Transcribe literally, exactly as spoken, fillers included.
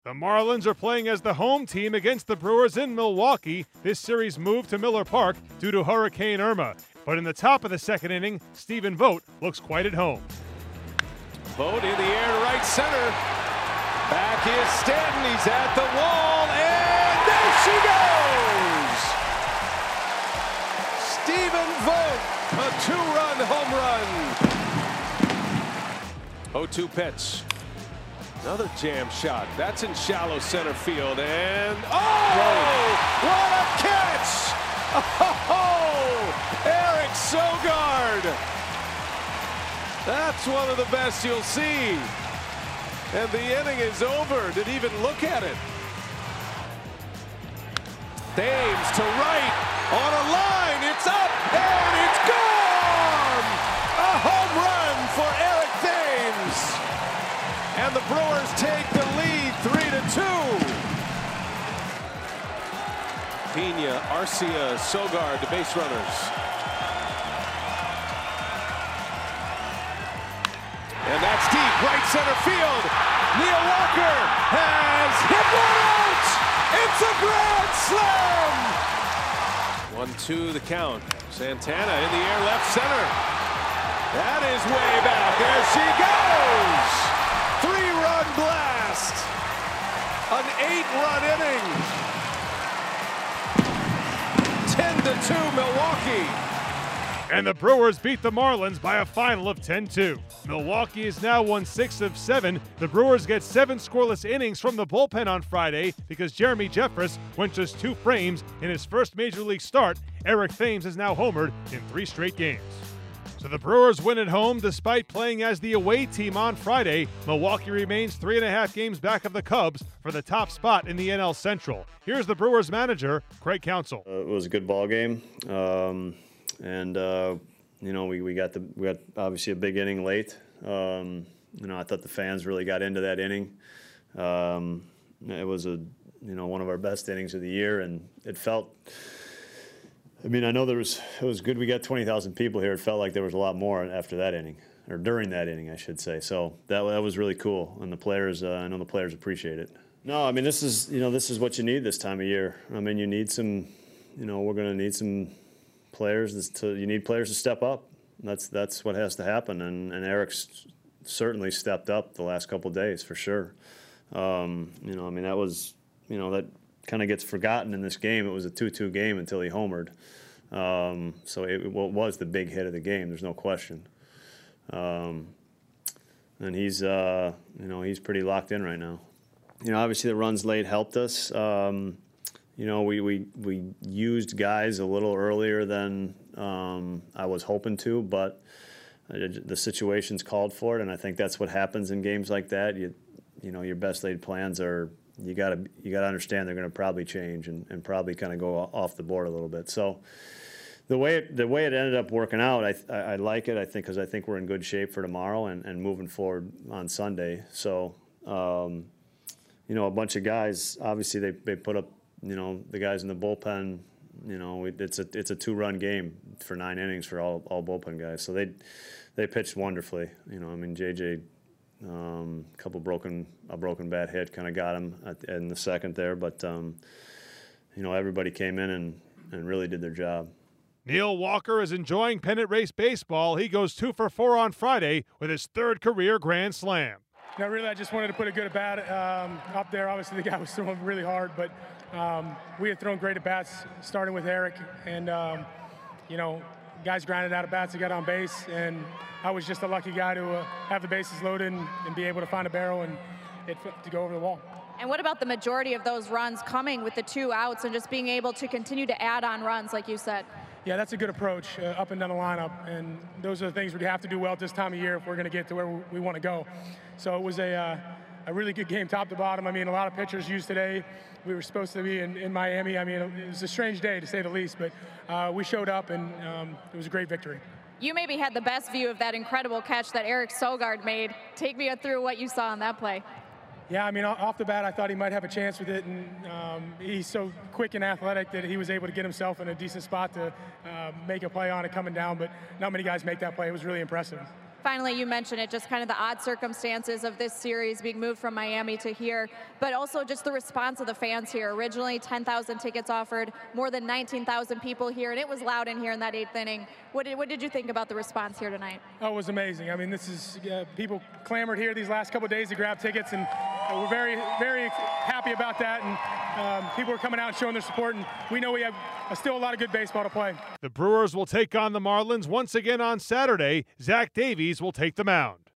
The Marlins are playing as the home team against the Brewers in Milwaukee. This series moved to Miller Park due to Hurricane Irma. But in the top of the second inning, Stephen Vogt looks quite at home. Vogt in the air to right center. Back is Stanton. He's at the wall, and there she goes! Stephen Vogt, a two-run home run. oh two pitch. Another jam shot. That's in shallow center field. And, oh, what a catch! Oh, Eric Sogard. That's one of the best you'll see. And the inning is over. Didn't even look at it. Thames to right. On a line. It's up. And it's gone! A home run for Eric Thames. And the Brewers take the lead three to two. Pena, Arcia, Sogard, the base runners. And that's deep, right center field. Neil Walker has hit one out. It's a grand slam. one two the count. Santana in the air, left center. That is way back. There she goes. Three-run blast. An eight-run inning. ten to two Milwaukee. And the Brewers beat the Marlins by a final of ten two. Milwaukee has now won six of seven. The Brewers get seven scoreless innings from the bullpen on Friday because Jeremy Jeffress went just two frames in his first Major League start. Eric Thames has now homered in three straight games. So the Brewers win at home despite playing as the away team on Friday. Milwaukee remains three and a half games back of the Cubs for the top spot in the N L Central. Here's the Brewers manager, Craig Counsell. Uh, it was a good ball game. Um, And, uh, you know, we, we got the we got obviously a big inning late. Um, you know, I thought the fans really got into that inning. Um, it was a, you know, one of our best innings of the year, and it felt, I mean, I know there was, it was good we got twenty thousand people here. It felt like there was a lot more after that inning, or during that inning, I should say. So that, that was really cool, and the players, uh, I know the players appreciate it. No, I mean, this is, you know, this is what you need this time of year. I mean, you need some, you know, we're going to need some players to, you need players to step up. That's that's what has to happen, and, and Eric's certainly stepped up the last couple of days for sure. Um, you know, I mean that was, you know, that kind of gets forgotten in this game. It was a two two game until he homered. Um, so it, it was the big hit of the game. There's no question. Um, and he's uh, you know he's pretty locked in right now. You know, obviously the runs late helped us. Um, You know, we, we, we used guys a little earlier than um, I was hoping to, but the situations called for it, and I think that's what happens in games like that. You, you know, your best laid plans are you gotta you gotta understand they're going to probably change and, and probably kind of go off the board a little bit. So the way it, the way it ended up working out, I I, I like it. I think because I think we're in good shape for tomorrow and, and moving forward on Sunday. So um, you know, a bunch of guys obviously they they put up. You know, the guys in the bullpen, you know, it's a it's a two-run game for nine innings for all, all bullpen guys. So they they pitched wonderfully. You know, I mean, J J, um, a couple broken a broken bat hit kind of got him at, in the second there, but um, you know, everybody came in and, and really did their job. Neil Walker is enjoying pennant race baseball. He goes two for four on Friday with his third career grand slam. No, really, I just wanted to put a good at bat um, up there. Obviously, the guy was throwing really hard, but um, we had thrown great at bats, starting with Eric. And, um, you know, guys grinded out at bats, they got on base. And I was just a lucky guy to uh, have the bases loaded and, and be able to find a barrel and it to go over the wall. And what about the majority of those runs coming with the two outs and just being able to continue to add on runs, like you said? Yeah, that's a good approach uh, up and down the lineup, and those are the things we have to do well at this time of year if we're going to get to where we want to go. So it was a, uh, a really good game top to bottom. I mean, a lot of pitchers used today. We were supposed to be in, in Miami. I mean, it was a strange day to say the least, but uh, we showed up, and um, it was a great victory. You maybe had the best view of that incredible catch that Eric Sogard made. Take me through what you saw on that play. Yeah, I mean, off the bat, I thought he might have a chance with it, and um, he's so quick and athletic that he was able to get himself in a decent spot to uh, make a play on it coming down, but not many guys make that play. It was really impressive. Finally, you mentioned it, just kind of the odd circumstances of this series being moved from Miami to here, but also just the response of the fans here. Originally, ten thousand tickets offered, more than nineteen thousand people here, and it was loud in here in that eighth inning. What did, what did you think about the response here tonight? Oh, it was amazing. I mean, this is, uh, people clamored here these last couple of days to grab tickets, and uh, we're very, very happy about that, and um, people are coming out and showing their support, and we know we have uh, still a lot of good baseball to play. The Brewers will take on the Marlins once again on Saturday. Zach Davies will take the mound.